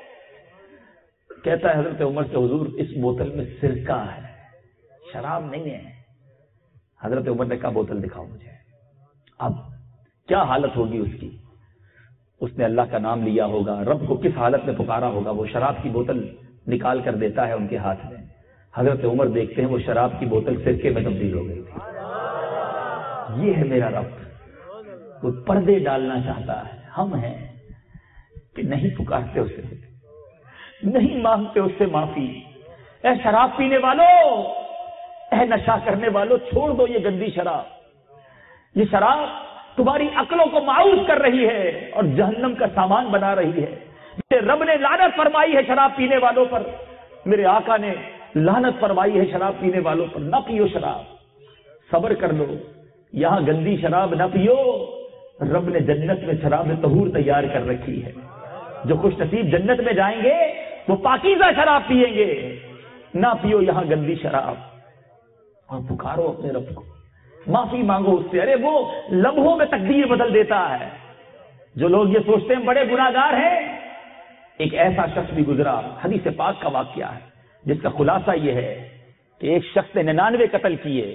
کہتا ہے حضرت عمر سے حضور اس بوتل میں سرکہ ہے، شراب نہیں ہے۔ حضرت عمر نے کہا بوتل دکھاؤ مجھے۔ اب کیا حالت ہوگی اس کی، اس نے اللہ کا نام لیا ہوگا، رب کو کس حالت میں پکارا ہوگا۔ وہ شراب کی بوتل نکال کر دیتا ہے ان کے ہاتھ میں، حضرت عمر دیکھتے ہیں وہ شراب کی بوتل سرکے میں تبدیل ہو گئی تھی۔ یہ ہے میرا رب، وہ پردے ڈالنا چاہتا ہے، ہم ہیں کہ نہیں پکارتے اسے، نہیں مانگتے اس سے معافی۔ اے شراب پینے والوں، اے نشہ کرنے والوں، چھوڑ دو یہ گندی شراب۔ یہ شراب تمہاری عقلوں کو مایوس کر رہی ہے اور جہنم کا سامان بنا رہی ہے. میرے رب نے لعنت فرمائی ہے شراب پینے والوں پر, میرے آقا نے لعنت فرمائی ہے شراب پینے والوں پر. نہ پیو شراب, صبر کر لو, یہاں گندی شراب نہ پیو. رب نے جنت میں شراب طہور تیار کر رکھی ہے. جو خوش نصیب جنت میں جائیں گے وہ پاکیزہ شراب پیئیں گے. نہ پیو یہاں گندی شراب, اور پکارو اپنے رب کو, معافی مانگو اس سے. ارے وہ لمحوں میں تقدیر بدل دیتا ہے. جو لوگ یہ سوچتے ہیں بڑے گناہ گار ہیں, ایک ایسا شخص بھی گزرا, حدیث پاک کا واقعہ ہے, جس کا خلاصہ یہ ہے کہ ایک شخص نے ننانوے قتل کیے.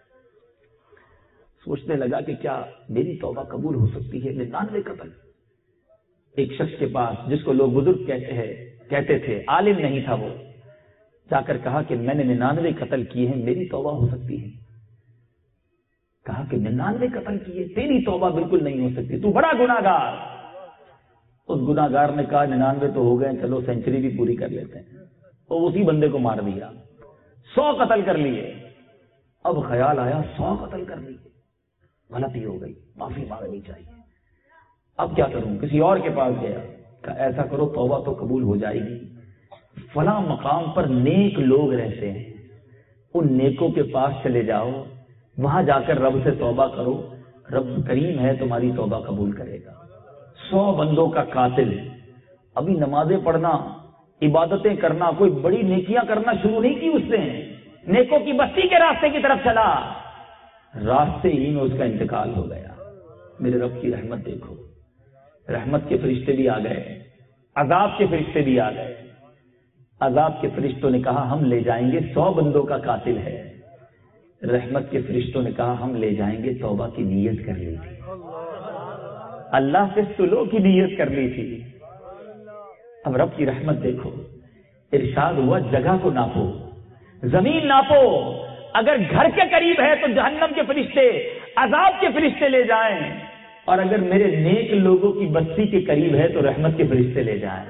سوچنے لگا کہ کیا میری توبہ قبول ہو سکتی ہے؟ ننانوے قتل. ایک شخص کے پاس, جس کو لوگ بزرگ کہتے ہیں کہتے تھے, عالم نہیں تھا وہ, جا کر کہا کہ میں نے ننانوے قتل کیے ہیں, میری توبہ ہو سکتی ہے؟ کہا کہ ننانوے قتل کیے, تیری توبہ بالکل نہیں ہو سکتی, تو بڑا گناہ گار. اس گناہ گار نے کہا ننانوے تو ہو گئے, چلو سینچری بھی پوری کر لیتے ہیں. اور اسی بندے کو مار دیا. سو قتل کر لیے. اب خیال آیا سو قتل کر لیے, غلطی ہو گئی, معافی مانگنی چاہیے. اب کیا کروں؟ کسی اور کے پاس گیا, کہا ایسا کرو توبہ تو قبول ہو جائے گی, فلاں مقام پر نیک لوگ رہتے ہیں, ان نیکوں کے پاس چلے جاؤ, وہاں جا کر رب سے توبہ کرو, رب کریم ہے تمہاری توبہ قبول کرے گا. سو بندوں کا قاتل ابھی نمازیں پڑھنا, عبادتیں کرنا, کوئی بڑی نیکیاں کرنا شروع نہیں کی اس نے, نیکوں کی بستی کے راستے کی طرف چلا, راستے ہی میں اس کا انتقال ہو گیا. میرے رب کی رحمت دیکھو, رحمت کے فرشتے بھی آ گئے, عذاب کے فرشتے بھی آ گئے. عذاب کے فرشتوں نے کہا ہم لے جائیں گے, سو بندوں کا قاتل ہے. رحمت کے فرشتوں نے کہا ہم لے جائیں گے, توبہ کی نیت کر لی تھی, اللہ سے سلو کی نیت کر لی تھی. اب رب کی رحمت دیکھو, ارشاد ہوا جگہ کو ناپو, زمین ناپو, اگر گھر کے قریب ہے تو جہنم کے فرشتے, عذاب کے فرشتے لے جائیں, اور اگر میرے نیک لوگوں کی بستی کے قریب ہے تو رحمت کے فرشتے لے جائیں.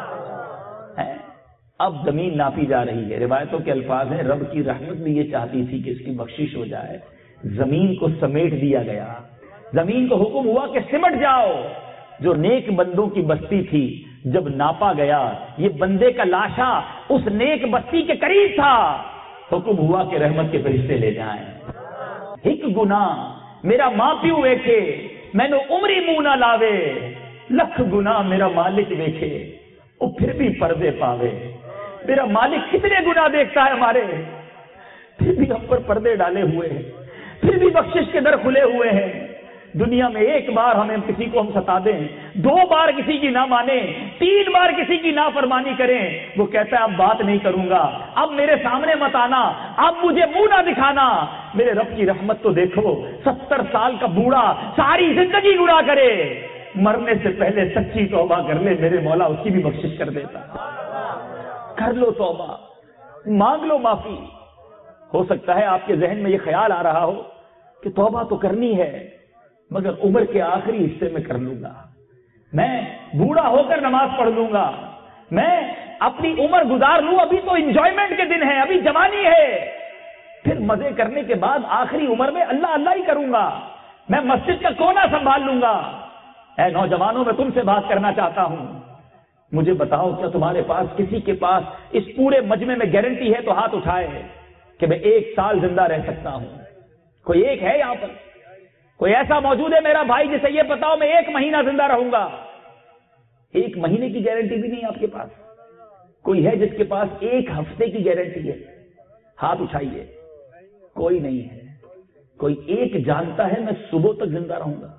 اب زمین ناپی جا رہی ہے. روایتوں کے الفاظ ہیں رب کی رحمت بھی یہ چاہتی تھی کہ اس کی بخشش ہو جائے, زمین کو سمیٹ دیا گیا. زمین کو حکم ہوا کہ سمٹ جاؤ. جو نیک بندوں کی بستی تھی جب ناپا گیا, یہ بندے کا لاشا اس نیک بستی کے قریب تھا, حکم ہوا کہ رحمت کے فرشتے لے جائیں. ایک گناہ میرا ماں پیو ویکھے, میں نے عمری منہ نہ لاوے, لکھ گناہ میرا مالک ویکھے, وہ پھر بھی پردے پاوے. میرا مالک کتنے گناہ دیکھتا ہے ہمارے, پھر بھی ہم پر پردے ڈالے ہوئے ہیں, پھر بھی بخشش کے در کھلے ہوئے ہیں. دنیا میں ایک بار ہمیں کسی کو ہم ستا دیں, دو بار کسی کی نہ مانے, تین بار کسی کی نافرمانی کریں, وہ کہتا ہے اب بات نہیں کروں گا, اب میرے سامنے مت آنا, اب مجھے منہ نہ دکھانا. میرے رب کی رحمت تو دیکھو, ستر سال کا بوڑھا ساری زندگی گناہ کرے, مرنے سے پہلے سچی توبہ کر لے, میرے مولا اس کی بھی بخشش کر دیتا. کر لو توبہ, مانگ لو معافی. ہو سکتا ہے آپ کے ذہن میں یہ خیال آ رہا ہو کہ توبہ تو کرنی ہے مگر عمر کے آخری حصے میں کر لوں گا, میں بوڑھا ہو کر نماز پڑھ لوں گا, میں اپنی عمر گزار لوں, ابھی تو انجوائمنٹ کے دن ہے, ابھی جوانی ہے, پھر مزے کرنے کے بعد آخری عمر میں اللہ اللہ ہی کروں گا, میں مسجد کا کونا سنبھال لوں گا. اے نوجوانوں, میں تم سے بات کرنا چاہتا ہوں, مجھے بتاؤ کیا تمہارے پاس کسی کے پاس اس پورے مجمع میں گارنٹی ہے تو ہاتھ اٹھائے کہ میں ایک سال زندہ رہ سکتا ہوں؟ کوئی ایک ہے یہاں پر؟ کوئی ایسا موجود ہے میرا بھائی جسے یہ بتاؤ میں ایک مہینہ زندہ رہوں گا؟ ایک مہینے کی گارنٹی بھی نہیں آپ کے پاس. کوئی ہے جس کے پاس ایک ہفتے کی گارنٹی ہے؟ ہاتھ اٹھائیے. کوئی نہیں ہے. کوئی ایک جانتا ہے میں صبح تک زندہ رہوں گا؟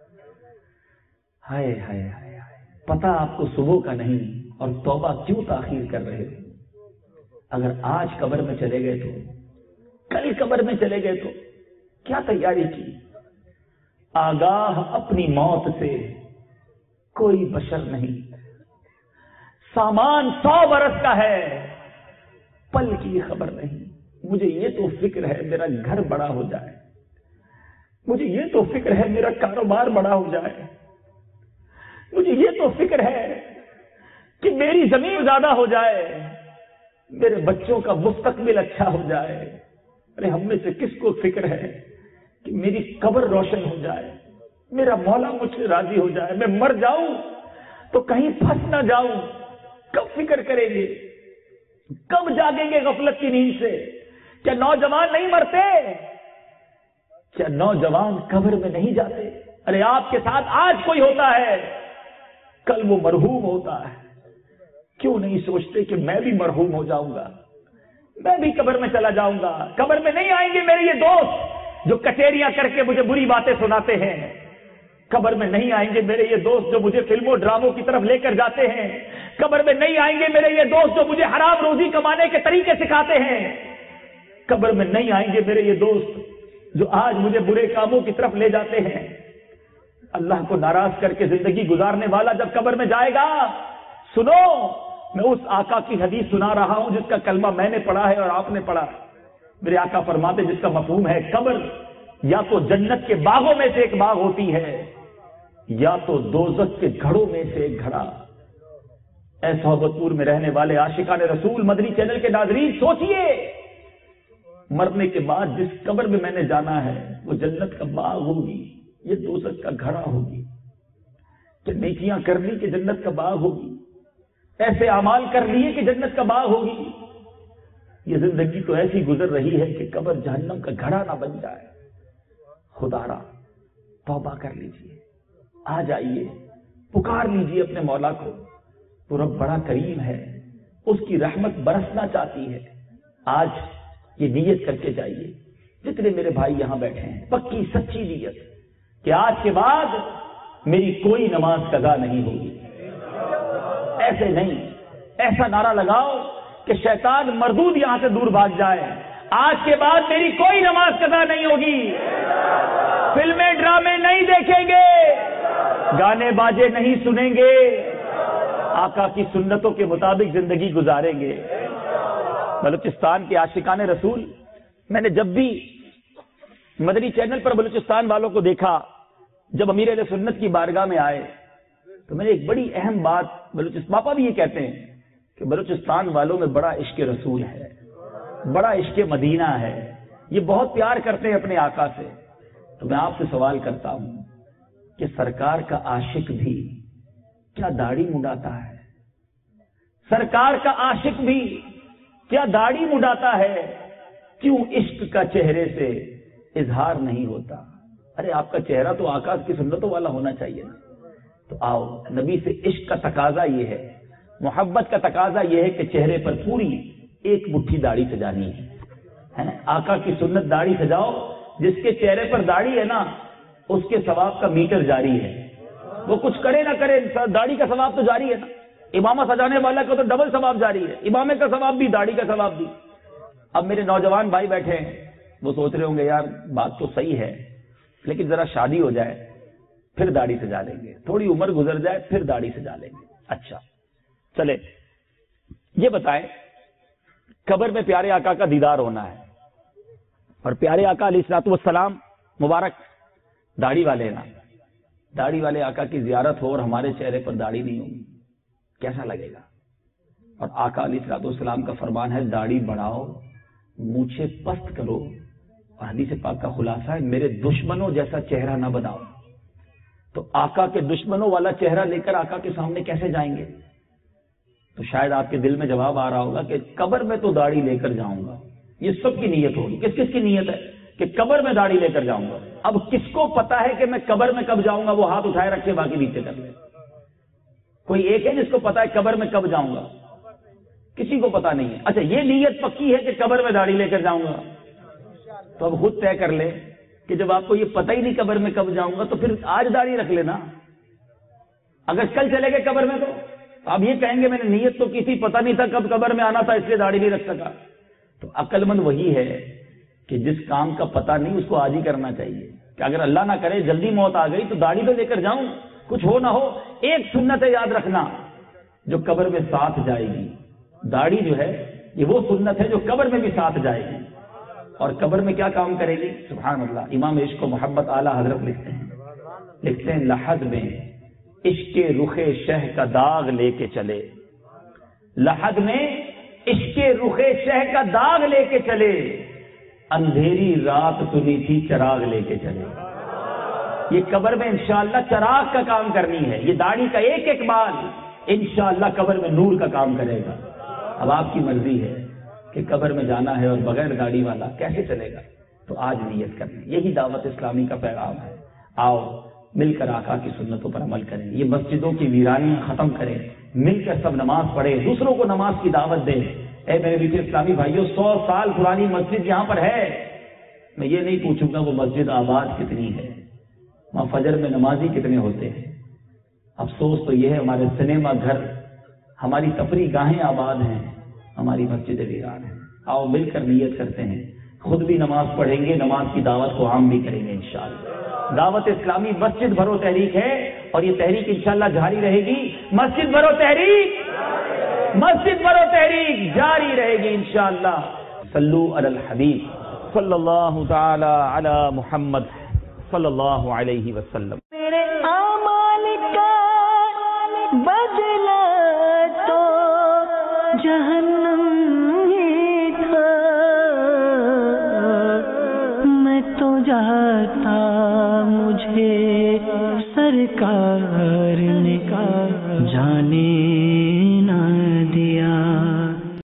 ہائے ہائے ہائے ہائے, پتہ آپ کو صبح کا نہیں اور توبہ کیوں تاخیر کر رہے ہو. اگر آج قبر میں چلے گئے تو, کل قبر میں چلے گئے تو کیا تیاری کی؟ آگاہ اپنی موت سے کوئی بشر نہیں. سامان سو برس کا ہے, پل کی خبر نہیں. مجھے یہ تو فکر ہے میرا گھر بڑا ہو جائے, مجھے یہ تو فکر ہے میرا کاروبار بڑا ہو جائے, مجھے یہ تو فکر ہے کہ میری زمین زیادہ ہو جائے, میرے بچوں کا مستقبل اچھا ہو جائے. ارے ہم میں سے کس کو فکر ہے کہ میری قبر روشن ہو جائے, میرا مولا مجھ سے راضی ہو جائے, میں مر جاؤں تو کہیں پھنس نہ جاؤں. کب فکر کریں گے, کب جاگیں گے غفلت کی نیند سے؟ کیا نوجوان نہیں مرتے؟ کیا نوجوان قبر میں نہیں جاتے؟ ارے آپ کے ساتھ آج کوئی ہوتا ہے, کل وہ مرحوم ہوتا ہے. کیوں نہیں سوچتے کہ میں بھی مرحوم ہو جاؤں گا, میں بھی قبر میں چلا جاؤں گا؟ قبر میں نہیں آئیں گے میرے یہ دوست جو کچہریاں کر کے مجھے بری باتیں سناتے ہیں. قبر میں نہیں آئیں گے میرے یہ دوست جو مجھے فلموں ڈراموں کی طرف لے کر جاتے ہیں. قبر میں نہیں آئیں گے میرے یہ دوست جو مجھے حرام روزی کمانے کے طریقے سکھاتے ہیں. قبر میں نہیں آئیں گے میرے یہ دوست جو آج مجھے برے کاموں کی طرف لے جاتے ہیں. اللہ کو ناراض کر کے زندگی گزارنے والا جب قبر میں جائے گا, سنو, میں اس آقا کی حدیث سنا رہا ہوں جس کا کلمہ میں نے پڑھا ہے اور آپ نے پڑھا ہے. میرے آقا فرماتے جس کا مفہوم ہے قبر یا تو جنت کے باغوں میں سے ایک باغ ہوتی ہے یا تو دوزخ کے گھڑوں میں سے ایک گھڑا. اے صحبت پور میں رہنے والے عاشقان رسول مدنی چینل کے ناظرین, سوچئے مرنے کے بعد جس قبر میں میں نے جانا ہے وہ جنت کا باغ ہوگی, یہ دوزخ کا گھڑا ہوگی. کہ نیکیاں کر لی کہ جنت کا باغ ہوگی, ایسے اعمال کر لیے کہ جنت کا باغ ہوگی. یہ زندگی تو ایسی گزر رہی ہے کہ قبر جہنم کا گھڑا نہ بن جائے. خدا را توبہ کر لیجئے, آ جائیے, پکار لیجئے اپنے مولا کو. تو رب بڑا کریم ہے, اس کی رحمت برسنا چاہتی ہے. آج یہ نیت کر کے جائیے, جتنے میرے بھائی یہاں بیٹھے ہیں, پکی سچی نیت کہ آج کے بعد میری کوئی نماز قضا نہیں ہوگی. ایسے نہیں, ایسا نعرہ لگاؤ کہ شیطان مردود یہاں سے دور بھاگ جائے. آج کے بعد میری کوئی نماز قضا نہیں ہوگی, فلمیں ڈرامے نہیں دیکھیں گے, گانے باجے نہیں سنیں گے, آقا کی سنتوں کے مطابق زندگی گزاریں گے. بلوچستان کے عاشقان رسول, میں نے جب بھی مدنی چینل پر بلوچستان والوں کو دیکھا, جب امیر اہل سنت کی بارگاہ میں آئے تو میں نے ایک بڑی اہم بات, بلوچستان پاپا بھی یہ کہتے ہیں کہ بلوچستان والوں میں بڑا عشق رسول ہے, بڑا عشق مدینہ ہے, یہ بہت پیار کرتے ہیں اپنے آقا سے. تو میں آپ سے سوال کرتا ہوں کہ سرکار کا عاشق بھی کیا داڑھی مڈاتا ہے؟ سرکار کا عاشق بھی کیا داڑھی مڈاتا ہے؟ کیوں عشق کا چہرے سے اظہار نہیں ہوتا؟ ارے آپ کا چہرہ تو آقا کی سنتوں والا ہونا چاہیے نا. تو آؤ, نبی سے عشق کا تقاضا یہ ہے, محبت کا تقاضا یہ ہے کہ چہرے پر پوری ایک مٹھی داڑھی سجانی ہے. آقا کی سنت داڑھی سجاؤ, جس کے چہرے پر داڑھی ہے نا اس کے ثواب کا میٹر جاری ہے. وہ کچھ کرے نہ کرے, داڑھی کا ثواب تو جاری ہے نا. امامہ سجانے والا کا تو ڈبل ثواب جاری ہے, امامے کا ثواب بھی, داڑھی کا ثواب بھی. اب میرے نوجوان بھائی بیٹھے ہیں, وہ سوچ رہے ہوں گے یار بات تو صحیح ہے, لیکن ذرا شادی ہو جائے پھر داڑھی سجا لیں گے, تھوڑی عمر گزر جائے پھر داڑھی سجا لیں گے. اچھا چلے, یہ بتائیں, قبر میں پیارے آقا کا دیدار ہونا ہے, اور پیارے آقا علیہ الصلوۃ والسلام مبارک داڑھی والے نا, داڑھی والے آقا کی زیارت ہو اور ہمارے چہرے پر داڑھی نہیں ہوگی, کیسا لگے گا؟ اور آقا علیہ الصلوۃ والسلام کا فرمان ہے داڑھی بڑھاؤ, مونچھیں پست کرو, اور حدیث پاک کا خلاصہ ہے میرے دشمنوں جیسا چہرہ نہ بناؤ. تو آقا کے دشمنوں والا چہرہ لے کر آقا کے سامنے کیسے جائیں گے؟ تو شاید آپ کے دل میں جواب آ رہا ہوگا کہ قبر میں تو داڑھی لے کر جاؤں گا. یہ سب کی نیت ہوگی. کس کس کی نیت ہے کہ قبر میں داڑھی لے کر جاؤں گا؟ اب کس کو پتا ہے کہ میں قبر میں کب جاؤں گا؟ وہ ہاتھ اٹھائے رکھے, باقی نیچے کر لے. کوئی ایک ہے جس کو پتا ہے قبر میں کب جاؤں گا؟ کسی کو پتا نہیں ہے. اچھا, یہ نیت پکی ہے کہ قبر میں داڑھی لے کر جاؤں گا, تو اب خود طے کر لے کہ جب آپ کو یہ پتہ ہی نہیں قبر میں کب جاؤں گا تو پھر آج داڑھی رکھ لینا. اگر کل چلے گئے قبر میں تو آپ یہ کہیں گے میں نے نیت تو کی تھی, پتہ نہیں تھا کب قبر میں آنا تھا, اس لیے داڑھی نہیں رکھ سکا. تو عقل مند وہی ہے کہ جس کام کا پتہ نہیں اس کو آج ہی کرنا چاہیے, کہ اگر اللہ نہ کرے جلدی موت آ گئی تو داڑھی تو لے کر جاؤں, کچھ ہو نہ ہو. ایک سنت ہے یاد رکھنا جو قبر میں ساتھ جائے گی, داڑھی جو ہے یہ وہ سنت ہے جو قبر میں بھی ساتھ جائے گی. اور قبر میں کیا کام کرے گی؟ سبحان اللہ. امام عشق و محبت اعلیٰ حضرت لکھتے ہیں لکھتے ہیں لحد میں عشق رخ شہ کا داغ لے کے چلے, لحد میں عشق رخ شہ کا داغ لے کے چلے, اندھیری رات تنی تھی چراغ لے کے چلے. یہ قبر میں انشاءاللہ چراغ کا کام کرنی ہے. یہ داڑھی کا ایک ایک بال انشاءاللہ قبر میں نور کا کام کرے گا. اب آپ کی مرضی ہے کہ قبر میں جانا ہے اور بغیر داڑھی والا کیسے چلے گا؟ تو آج نیت کریں. یہی دعوت اسلامی کا پیغام ہے. آؤ مل کر آقا کی سنتوں پر عمل کریں. یہ مسجدوں کی ویرانی ختم کریں. مل کر سب نماز پڑھیں, دوسروں کو نماز کی دعوت دیں. اے میرے میٹھے اسلامی بھائیوں, سو سال پرانی مسجد یہاں پر ہے. میں یہ نہیں پوچھوں گا وہ مسجد آباد کتنی ہے, وہاں فجر میں نمازی کتنے ہوتے ہیں. افسوس تو یہ ہے ہمارے سنیما گھر, ہماری تفریح گاہیں آباد ہیں, ہماری مسجد ویران ہیں. آؤ مل کر نیت کرتے ہیں, خود بھی نماز پڑھیں گے, نماز کی دعوت کو عام بھی کریں گے انشاءاللہ. دعوت اسلامی مسجد بھرو تحریک ہے اور یہ تحریک انشاءاللہ جاری رہے گی. مسجد بھرو تحریک, مسجد بھرو تحریک جاری رہے گی انشاءاللہ. صلو علی الحبیب صلی اللہ تعالی علی محمد صلی اللہ علیہ وسلم. میرے اعمال کا بدلہ تو جہنم ہی تھا, میں تو جاتا مجھے سرکار نے کہا جانے